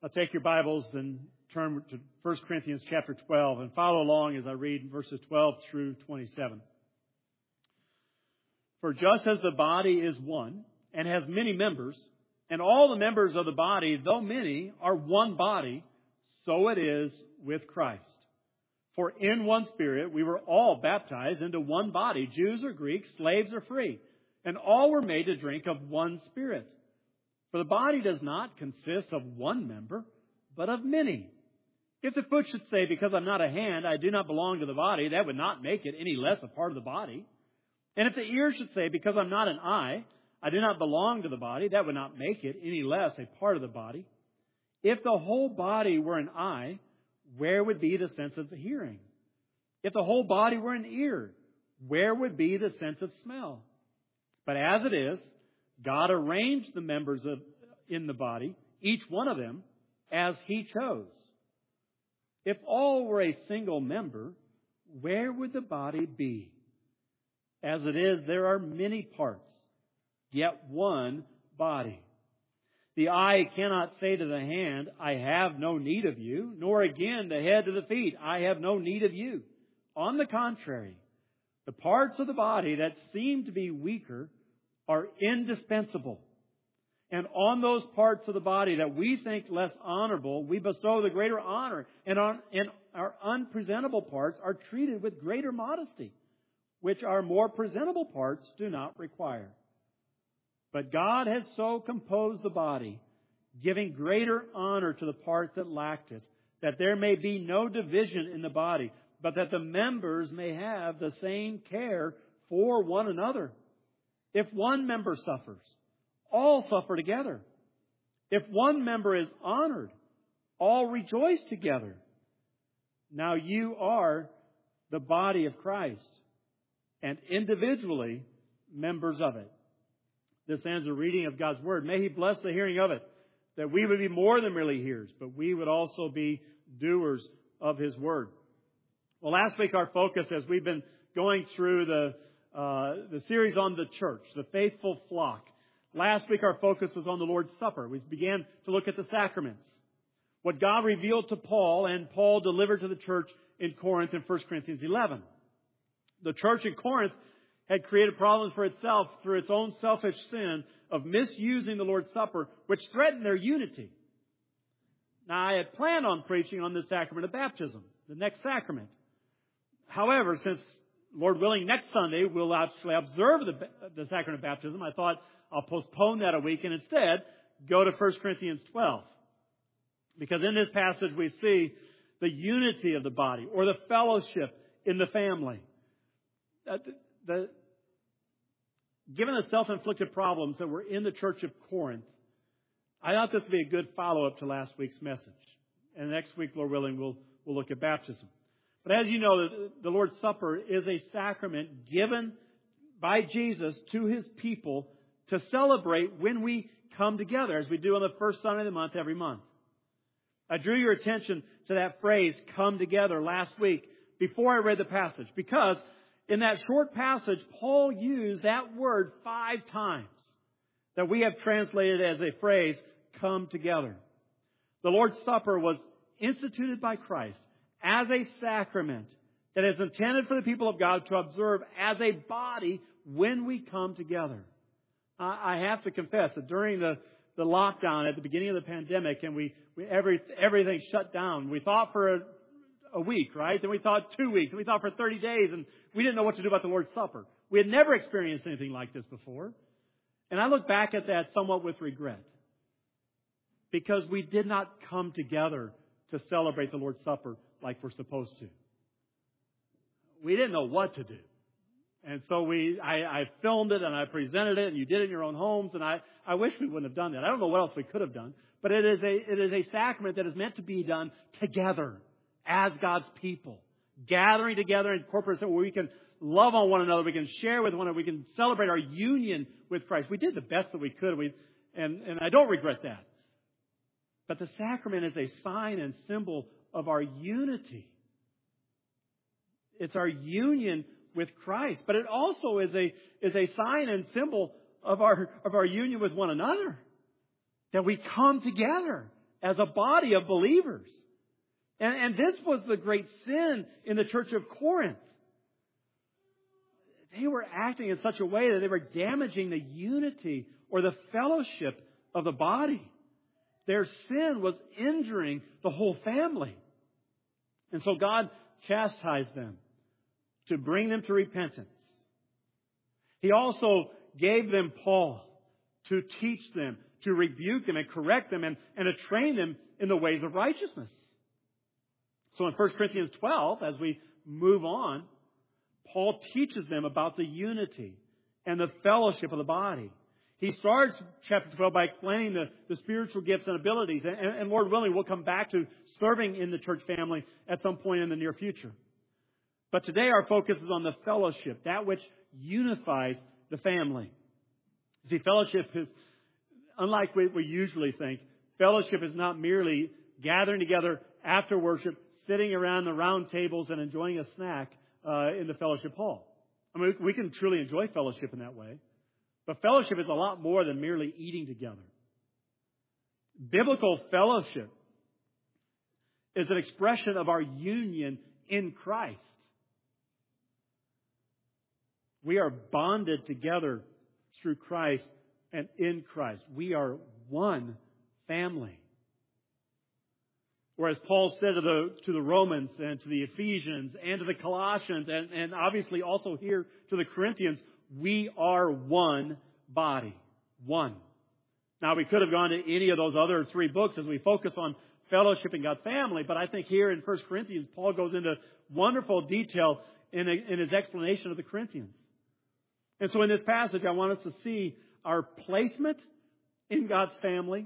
Now take your Bibles and turn to 1 Corinthians chapter 12 and follow along as I read verses 12 through 27. For just as the body is one and has many members, and all the members of the body, though many, are one body, so it is with Christ. For in one Spirit we were all baptized into one body, Jews or Greeks, slaves or free, and all were made to drink of one Spirit. For the body does not consist of one member, but of many. If the foot should say, because I'm not a hand, I do not belong to the body, that would not make it any less a part of the body. And if the ear should say, because I'm not an eye, I do not belong to the body, that would not make it any less a part of the body. If the whole body were an eye, where would be the sense of the hearing? If the whole body were an ear, where would be the sense of smell? But as it is, God arranged the members in the body, each one of them, as He chose. If all were a single member, where would the body be? As it is, there are many parts, yet one body. The eye cannot say to the hand, I have no need of you, nor again the head to the feet, I have no need of you. On the contrary, the parts of the body that seem to be weaker are indispensable. And on those parts of the body that we think less honorable, we bestow the greater honor. And our unpresentable parts are treated with greater modesty, which our more presentable parts do not require. But God has so composed the body, giving greater honor to the part that lacked it, that there may be no division in the body, but that the members may have the same care for one another. If one member suffers, all suffer together. If one member is honored, all rejoice together. Now you are the body of Christ, and individually members of it. This ends a reading of God's Word. May He bless the hearing of it, that we would be more than merely hearers, but we would also be doers of His Word. Well, last week our focus, as we've been going through the series on the church, the faithful flock. Last week our focus was on the Lord's Supper. We began to look at the sacraments. What God revealed to Paul and Paul delivered to the church in Corinth in 1 Corinthians 11. The church in Corinth had created problems for itself through its own selfish sin of misusing the Lord's Supper, which threatened their unity. Now, I had planned on preaching on the sacrament of baptism, the next sacrament. However, since, Lord willing, next Sunday we'll actually observe the sacrament of baptism, I thought I'll postpone that a week and instead go to 1 Corinthians 12. Because in this passage we see the unity of the body, or the fellowship in the family. Given the self-inflicted problems that were in the church of Corinth, I thought this would be a good follow-up to last week's message. And next week, Lord willing, we'll look at baptism. But as you know, the Lord's Supper is a sacrament given by Jesus to His people to celebrate when we come together, as we do on the first Sunday of the month every month. I drew your attention to that phrase, come together, last week before I read the passage, because in that short passage, Paul used that word 5 times that we have translated as a phrase, come together. The Lord's Supper was instituted by Christ as a sacrament that is intended for the people of God to observe as a body when we come together. I have to confess that during the lockdown at the beginning of the pandemic, and everything shut down, we thought for a week, right? Then we thought 2 weeks, and we thought for 30 days, and we didn't know what to do about the Lord's Supper. We had never experienced anything like this before. And I look back at that somewhat with regret, because we did not come together to celebrate the Lord's Supper like we're supposed to. We didn't know what to do. And so I filmed it and I presented it, and you did it in your own homes, and I wish we wouldn't have done that. I don't know what else we could have done. But it is a sacrament that is meant to be done together as God's people. Gathering together in corporate where we can love on one another, we can share with one another, we can celebrate our union with Christ. We did the best that we could, and I don't regret that. But the sacrament is a sign and symbol of our unity. It's our union with Christ, but it also is a sign and symbol of our union with one another. That we come together as a body of believers. And this was the great sin in the church of Corinth. They were acting in such a way that they were damaging the unity or the fellowship of the body. Their sin was injuring the whole family. And so God chastised them to bring them to repentance. He also gave them Paul to teach them, to rebuke them and correct them and to train them in the ways of righteousness. So in 1 Corinthians 12, as we move on, Paul teaches them about the unity and the fellowship of the body. He starts chapter 12 by explaining the spiritual gifts and abilities. And Lord willing, we'll come back to serving in the church family at some point in the near future. But today our focus is on the fellowship, that which unifies the family. See, fellowship is, unlike what we usually think, fellowship is not merely gathering together after worship, sitting around the round tables and enjoying a snack in the fellowship hall. I mean, we can truly enjoy fellowship in that way. But fellowship is a lot more than merely eating together. Biblical fellowship is an expression of our union in Christ. We are bonded together through Christ and in Christ. We are one family. Whereas Paul said to the Romans and to the Ephesians and to the Colossians and obviously also here to the Corinthians, we are one body. One. Now we could have gone to any of those other three books as we focus on fellowship in God's family, but I think here in 1 Corinthians, Paul goes into wonderful detail in his explanation of the Corinthians. And so in this passage, I want us to see our placement in God's family,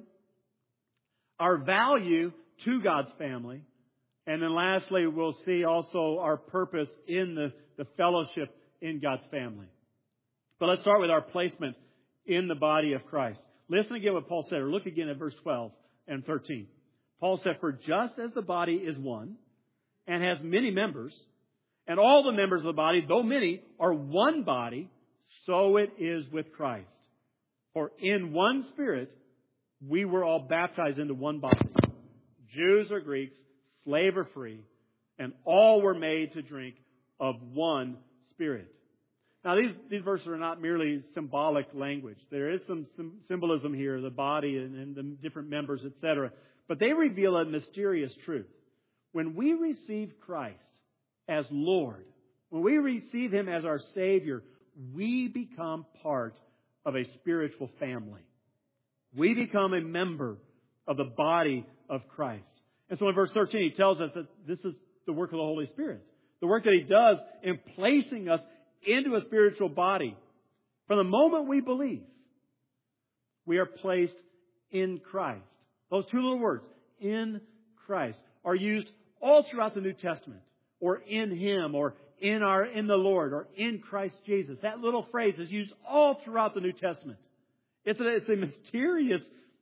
our value to God's family, and then lastly, we'll see also our purpose in the fellowship in God's family. But let's start with our placement in the body of Christ. Listen again what Paul said, or look again at verse 12 and 13. Paul said, "For just as the body is one and has many members, and all the members of the body, though many, are one body, so it is with Christ. For in one Spirit we were all baptized into one body, Jews or Greeks, slave or free, and all were made to drink of one Spirit." Now, these verses are not merely symbolic language. There is some symbolism here, the body and the different members, etc. But they reveal a mysterious truth. When we receive Christ as Lord, when we receive Him as our Savior, we become part of a spiritual family. We become a member of the body of Christ. And so in verse 13, he tells us that this is the work of the Holy Spirit. The work that He does in placing us into a spiritual body. From the moment we believe, we are placed in Christ. Those two little words, in Christ, are used all throughout the New Testament, or in Him, or in the Lord, or in Christ Jesus. That little phrase is used all throughout the New Testament. It's a mysterious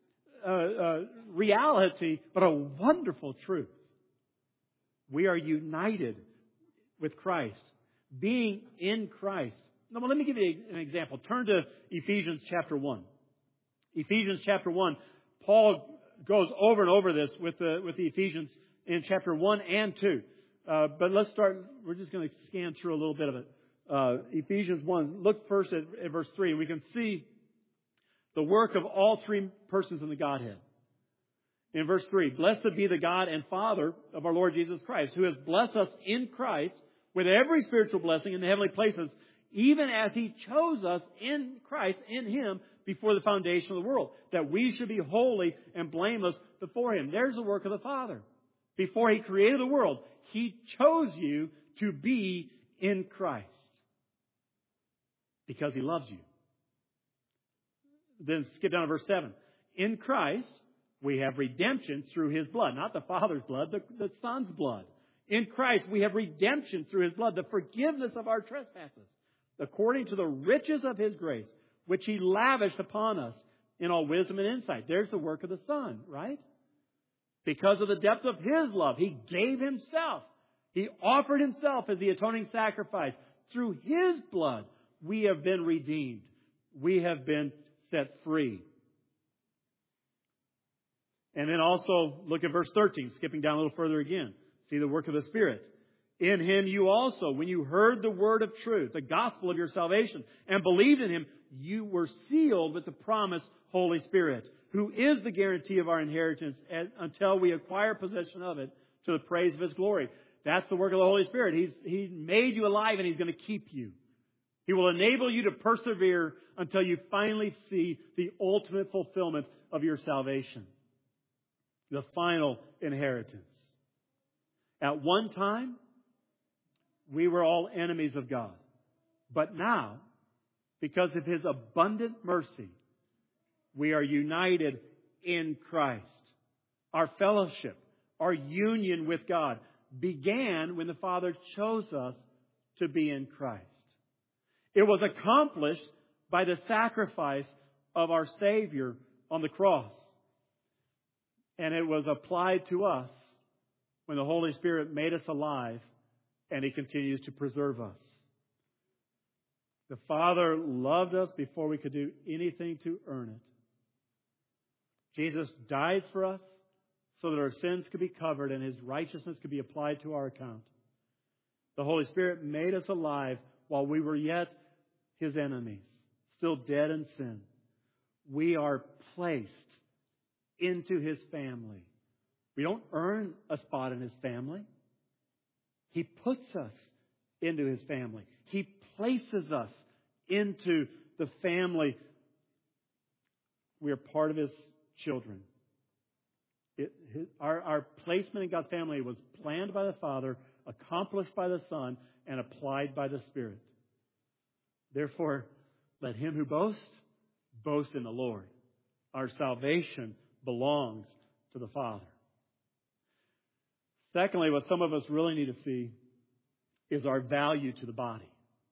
reality, but a wonderful truth. We are united with Christ, being in Christ. Now, let me give you an example. Turn to Ephesians chapter 1. Ephesians chapter 1, Paul goes over and over this with the Ephesians in chapter 1 and 2. But let's start, we're just going to scan through a little bit of it. Ephesians 1, look first at verse 3, and we can see the work of all three persons in the Godhead. In verse 3, "Blessed be the God and Father of our Lord Jesus Christ, who has blessed us in Christ with every spiritual blessing in the heavenly places, even as He chose us in Christ, in Him, before the foundation of the world, that we should be holy and blameless before Him." There's the work of the Father. Before He created the world, He chose you to be in Christ because He loves you. Then skip down to verse 7. "In Christ we have redemption through His blood." Not the Father's blood, the Son's blood. "In Christ we have redemption through His blood, the forgiveness of our trespasses, according to the riches of His grace, which He lavished upon us in all wisdom and insight." There's the work of the Son, right? Because of the depth of His love, He gave Himself. He offered Himself as the atoning sacrifice. Through His blood, we have been redeemed. We have been set free. And then also look at verse 13, skipping down a little further again. See the work of the Spirit. In Him you also, when you heard the word of truth, the gospel of your salvation, and believed in Him, you were sealed with the promised Holy Spirit, who is the guarantee of our inheritance until we acquire possession of it to the praise of His glory. That's the work of the Holy Spirit. He made you alive and He's going to keep you. He will enable you to persevere until you finally see the ultimate fulfillment of your salvation. The final inheritance. At one time, we were all enemies of God. But now, because of His abundant mercy, we are united in Christ. Our fellowship, our union with God began when the Father chose us to be in Christ. It was accomplished by the sacrifice of our Savior on the cross. And it was applied to us when the Holy Spirit made us alive, and He continues to preserve us. The Father loved us before we could do anything to earn it. Jesus died for us so that our sins could be covered and His righteousness could be applied to our account. The Holy Spirit made us alive while we were yet His enemies, still dead in sin. We are placed into His family. We don't earn a spot in His family. He puts us into His family. He places us into the family. We are part of His children. Our placement in God's family was planned by the Father, accomplished by the Son, and applied by the Spirit. Therefore, let him who boasts, boast in the Lord. Our salvation belongs to the Father. Secondly, what some of us really need to see is our value to the body.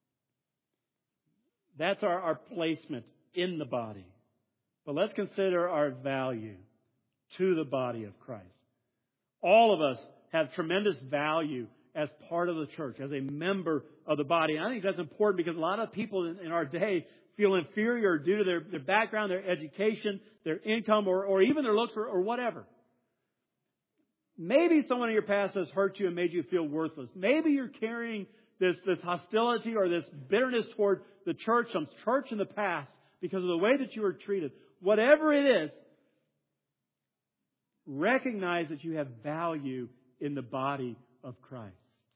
That's our placement in the body. But let's consider our value to the body of Christ. All of us have tremendous value as part of the church, as a member of the body. And I think that's important because a lot of people in our day feel inferior due to their background, their education, their income, or even their looks or whatever. Maybe someone in your past has hurt you and made you feel worthless. Maybe you're carrying this hostility or this bitterness toward the church, some church in the past, because of the way that you were treated. Whatever it is, recognize that you have value in the body of Christ.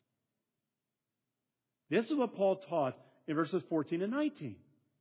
This is what Paul taught in verses 14 and 19.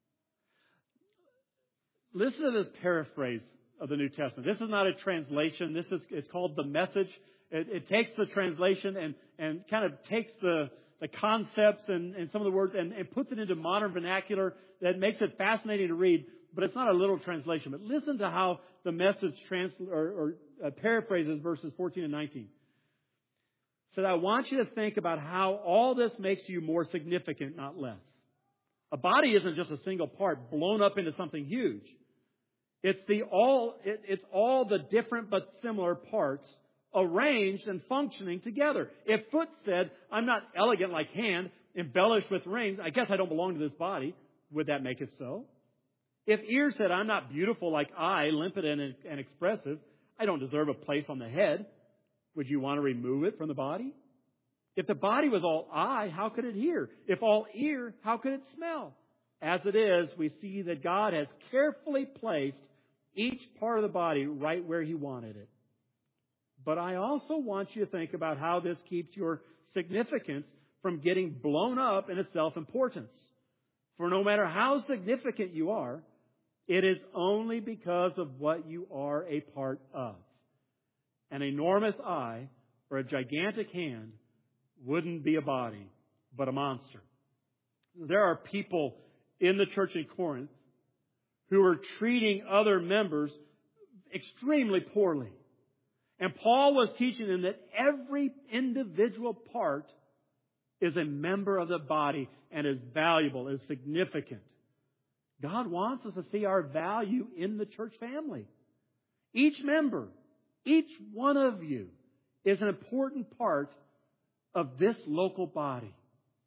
Listen to this paraphrase of the New Testament. This is not a translation. It's called the Message. It takes the translation and kind of takes the concepts and some of the words and puts it into modern vernacular that makes it fascinating to read. But it's not a literal translation. But listen to how the Message paraphrases verses 14 and 19. So I want you to think about how all this makes you more significant, not less. A body isn't just a single part blown up into something huge. It's all the different but similar parts arranged and functioning together. If foot said, I'm not elegant like hand, embellished with rings, I guess I don't belong to this body, would that make it so? If ear said, I'm not beautiful like eye, limpid and expressive, I don't deserve a place on the head, would you want to remove it from the body? If the body was all eye, how could it hear? If all ear, how could it smell? As it is, we see that God has carefully placed each part of the body right where He wanted it. But I also want you to think about how this keeps your significance from getting blown up in its self-importance. For no matter how significant you are, it is only because of what you are a part of. An enormous eye or a gigantic hand wouldn't be a body, but a monster. There are people in the church in Corinth who are treating other members extremely poorly. And Paul was teaching them that every individual part is a member of the body and is valuable, is significant. God wants us to see our value in the church family. Each member, each one of you is an important part of this local body.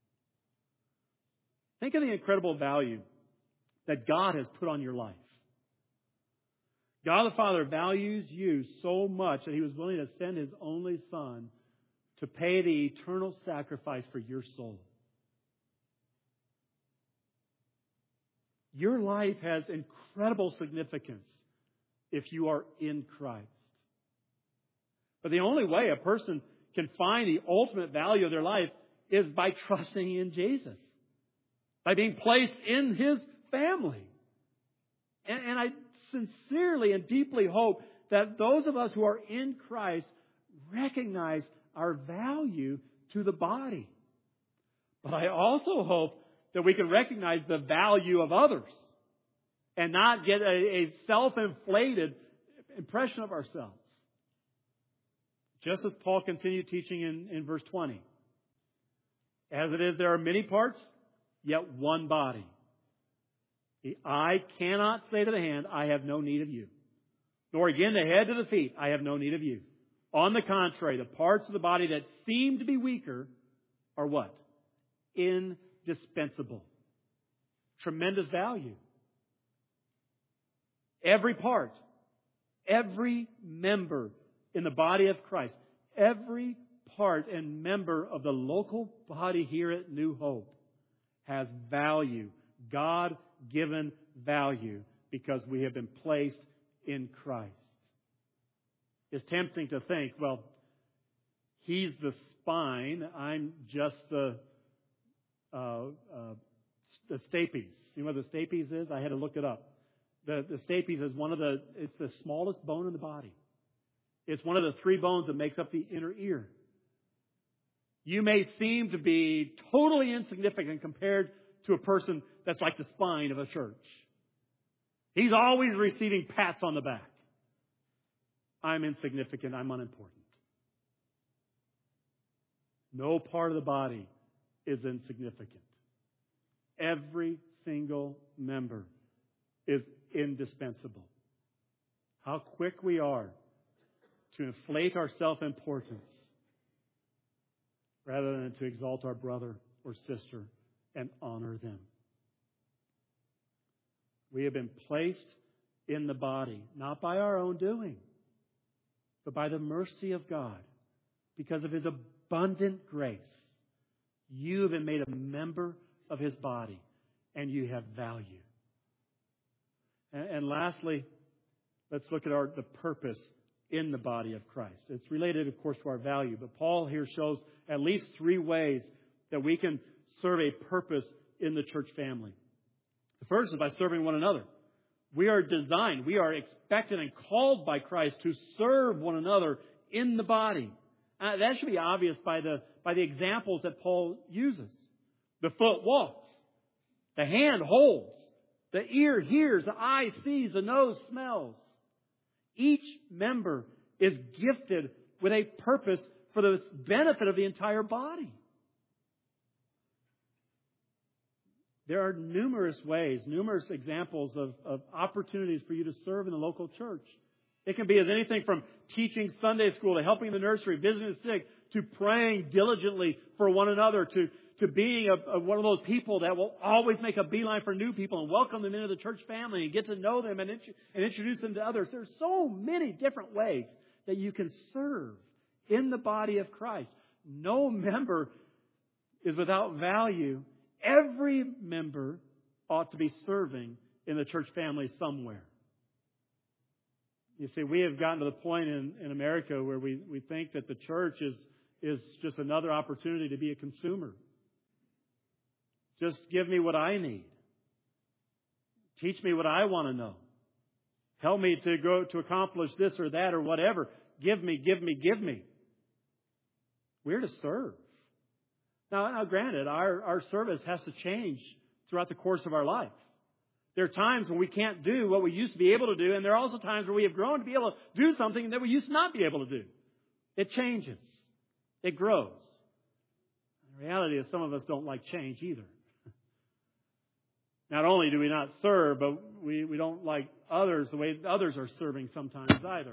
Think of the incredible value that God has put on your life. God the Father values you so much that He was willing to send His only Son to pay the eternal sacrifice for your soul. Your life has incredible significance if you are in Christ. But the only way a person can find the ultimate value of their life is by trusting in Jesus, by being placed in His family. And I sincerely and deeply hope that those of us who are in Christ recognize our value to the body. But I also hope that we can recognize the value of others and not get a self-inflated impression of ourselves. Just as Paul continued teaching in verse 20. As it is, there are many parts, yet one body. The eye cannot say to the hand, I have no need of you. Nor again the head to the feet, I have no need of you. On the contrary, the parts of the body that seem to be weaker are what? Indispensable. Tremendous value. Every part, every member in the body of Christ, every part and member of the local body here at New Hope has value, God-given value, because we have been placed in Christ. It's tempting to think, well, He's the spine, I'm just the stapes. You know what the stapes is? I had to look it up. The stapes is it's the smallest bone in the body. It's one of the 3 bones that makes up the inner ear. You may seem to be totally insignificant compared to a person that's like the spine of a church. He's always receiving pats on the back. I'm insignificant. I'm unimportant. No part of the body is insignificant. Every single member is indispensable. How quick we are to inflate our self-importance rather than to exalt our brother or sister and honor them. We have been placed in the body, not by our own doing, but by the mercy of God, because of His abundant grace. You have been made a member of His body, and you have value. And lastly, let's look at the purpose in the body of Christ. It's related, of course, to our value, but Paul here shows at least 3 ways that we can serve a purpose in the church family. The first is by serving one another. We are designed, we are expected and called by Christ to serve one another in the body. That should be obvious by the examples that Paul uses. The foot walks. The hand holds. The ear hears. The eye sees. The nose smells. Each member is gifted with a purpose for the benefit of the entire body. There are numerous ways, numerous examples of opportunities for you to serve in the local church. It can be as anything from teaching Sunday school to helping the nursery, visiting the sick, to praying diligently for one another, to being one of those people that will always make a beeline for new people and welcome them into the church family and get to know them and introduce them to others. There's so many different ways that you can serve in the body of Christ. No member is without value. Every member ought to be serving in the church family somewhere. You see, we have gotten to the point in America where we think that the church is just another opportunity to be a consumer. Just give me what I need. Teach me what I want to know. Help me to accomplish this or that or whatever. Give me, give me, give me. We're to serve. Now granted, our service has to change throughout the course of our life. There are times when we can't do what we used to be able to do, and there are also times where we have grown to be able to do something that we used to not be able to do. It changes. It grows. The reality is some of us don't like change either. Not only do we not serve, but we don't like others the way others are serving sometimes either.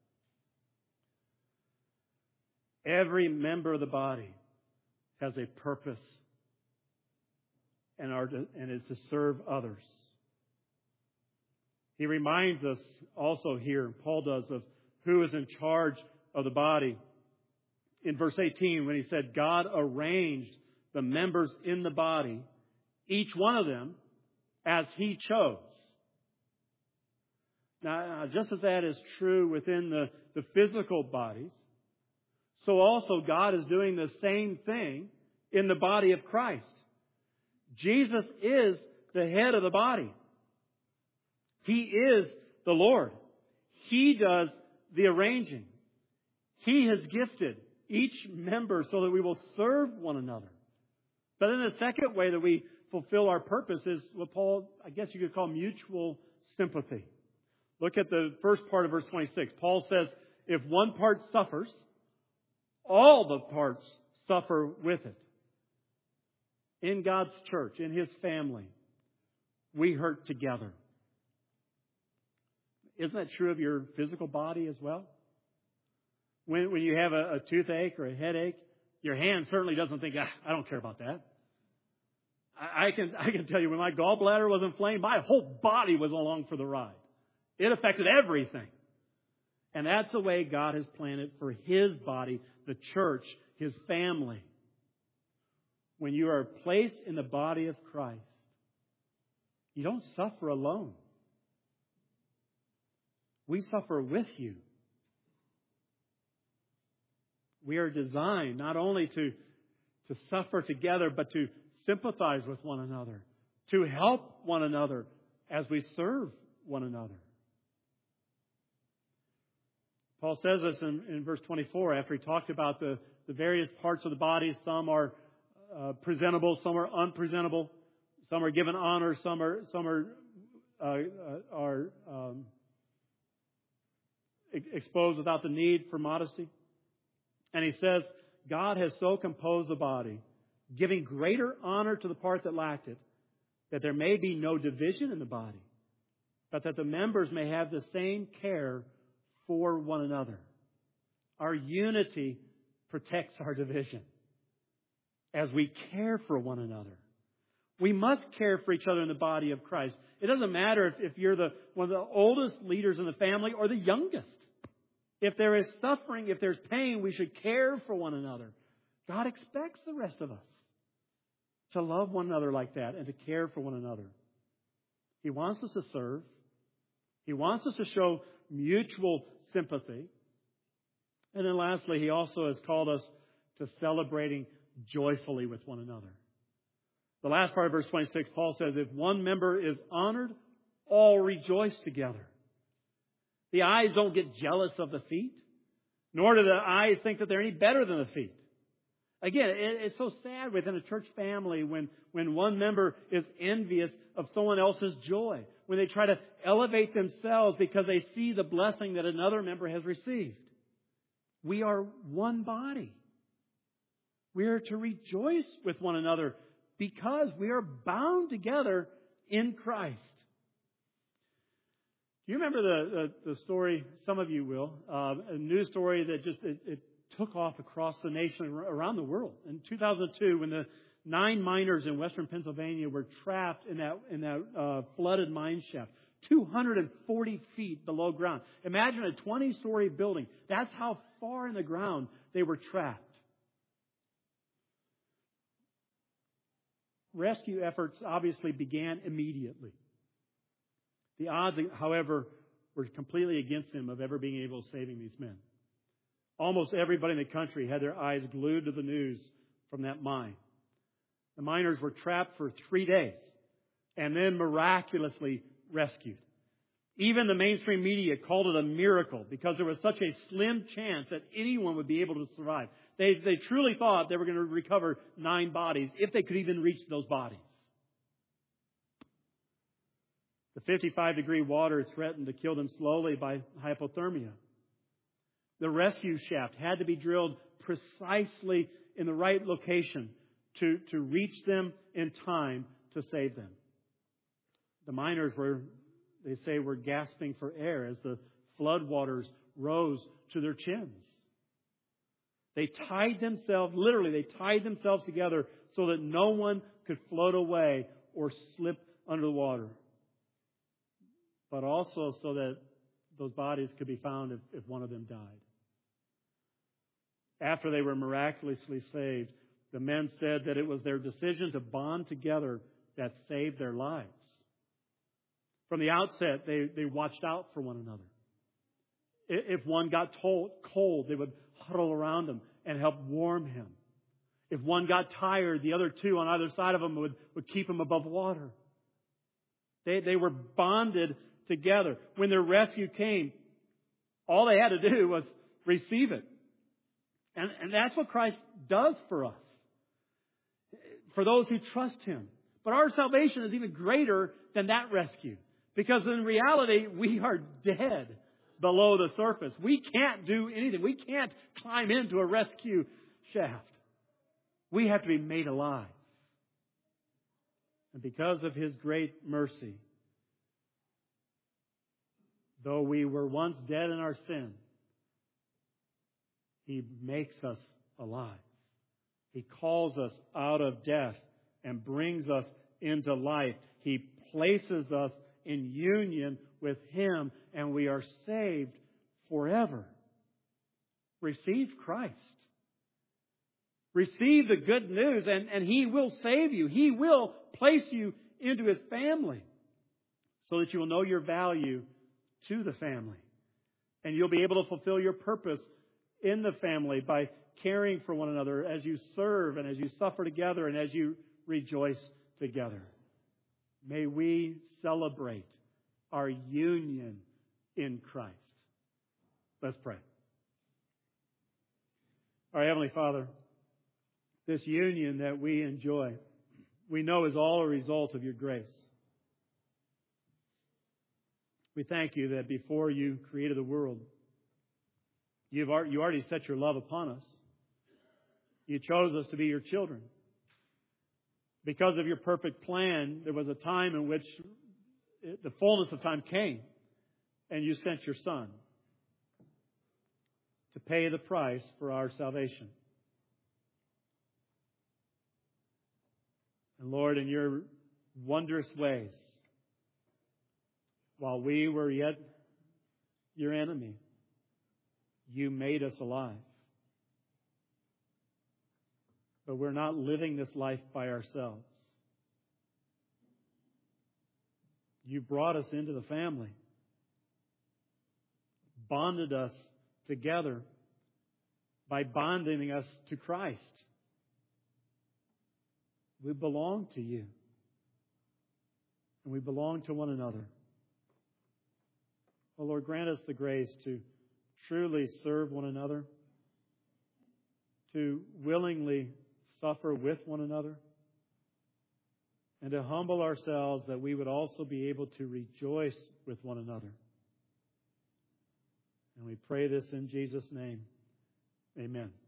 Every member of the body has a purpose and is to serve others. He reminds us also here, Paul does, of who is in charge of the body. In verse 18, when he said, God arranged the members in the body, each one of them, as He chose. Now, just as that is true within the physical bodies, so also God is doing the same thing in the body of Christ. Jesus is the head of the body. He is the Lord. He does the arranging. He has gifted each member so that we will serve one another. But then the second way that we fulfill our purpose is what Paul, I guess you could call mutual sympathy. Look at the first part of verse 26. Paul says, if one part suffers, all the parts suffer with it. In God's church, in His family, we hurt together. Isn't that true of your physical body as well? When you have a toothache or a headache, your hand certainly doesn't think, I don't care about that. I can tell you, when my gallbladder was inflamed, my whole body was along for the ride. It affected everything. And that's the way God has planned it for His body, the church, His family. When you are placed in the body of Christ, you don't suffer alone. We suffer with you. We are designed not only to suffer together, but to sympathize with one another, to help one another as we serve one another. Paul says this in verse 24 after he talked about the various parts of the body. Some are presentable, some are unpresentable, some are given honor, some are exposed without the need for modesty. And he says, God has so composed the body, giving greater honor to the part that lacked it, that there may be no division in the body, but that the members may have the same care for one another. Our unity protects our division as we care for one another. We must care for each other in the body of Christ. It doesn't matter if you're one of the oldest leaders in the family or the youngest. If there is suffering, if there's pain, we should care for one another. God expects the rest of us to love one another like that and to care for one another. He wants us to serve. He wants us to show mutual sympathy. And then lastly, He also has called us to celebrating joyfully with one another. The last part of verse 26, Paul says, if one member is honored, all rejoice together. The eyes don't get jealous of the feet, nor do the eyes think that they're any better than the feet. Again, it's so sad within a church family when one member is envious of someone else's joy, when they try to elevate themselves because they see the blessing that another member has received. We are one body. We are to rejoice with one another because we are bound together in Christ. Do you remember the story? Some of you will. A news story that just it took off across the nation, around the world. In 2002, when the 9 miners in western Pennsylvania were trapped in that flooded mine shaft, 240 feet below ground. Imagine a 20-story building. That's how far in the ground they were trapped. Rescue efforts obviously began immediately. The odds, however, were completely against them of ever being able to saving these men. Almost everybody in the country had their eyes glued to the news from that mine. The miners were trapped for 3 days and then miraculously rescued. Even the mainstream media called it a miracle because there was such a slim chance that anyone would be able to survive. They truly thought they were going to recover 9 bodies if they could even reach those bodies. The 55-degree water threatened to kill them slowly by hypothermia. The rescue shaft had to be drilled precisely in the right location to reach them in time to save them. The miners were gasping for air as the floodwaters rose to their chins. They tied themselves together so that no one could float away or slip under the water. but also so that those bodies could be found if one of them died. After they were miraculously saved, the men said that it was their decision to bond together that saved their lives. From the outset, they watched out for one another. If one got cold, they would huddle around him and help warm him. If one got tired, the other two on either side of him would keep him above water. They were bonded together. When their rescue came, all they had to do was receive it. And that's what Christ does for us, for those who trust Him. But our salvation is even greater than that rescue, because in reality, we are dead below the surface. We can't do anything. We can't climb into a rescue shaft. We have to be made alive. And because of His great mercy, though we were once dead in our sin, He makes us alive. He calls us out of death and brings us into life. He places us in union with Him, and we are saved forever. Receive Christ. Receive the good news, and He will save you. He will place you into His family so that you will know your value to the family. And you'll be able to fulfill your purpose in the family by caring for one another as you serve and as you suffer together and as you rejoice together. May we celebrate our union in Christ. Let's pray. Our Heavenly Father, this union that we enjoy, we know is all a result of Your grace. We thank You that before You created the world, You already set Your love upon us. You chose us to be Your children. Because of Your perfect plan, there was a time in which the fullness of time came, and You sent Your Son to pay the price for our salvation. And Lord, in Your wondrous ways, while we were yet Your enemy, You made us alive. But we're not living this life by ourselves. You brought us into the family, bonded us together by bonding us to Christ. We belong to You, and we belong to one another. Oh Lord, grant us the grace to truly serve one another, to willingly suffer with one another, and to humble ourselves that we would also be able to rejoice with one another. And we pray this in Jesus' name. Amen.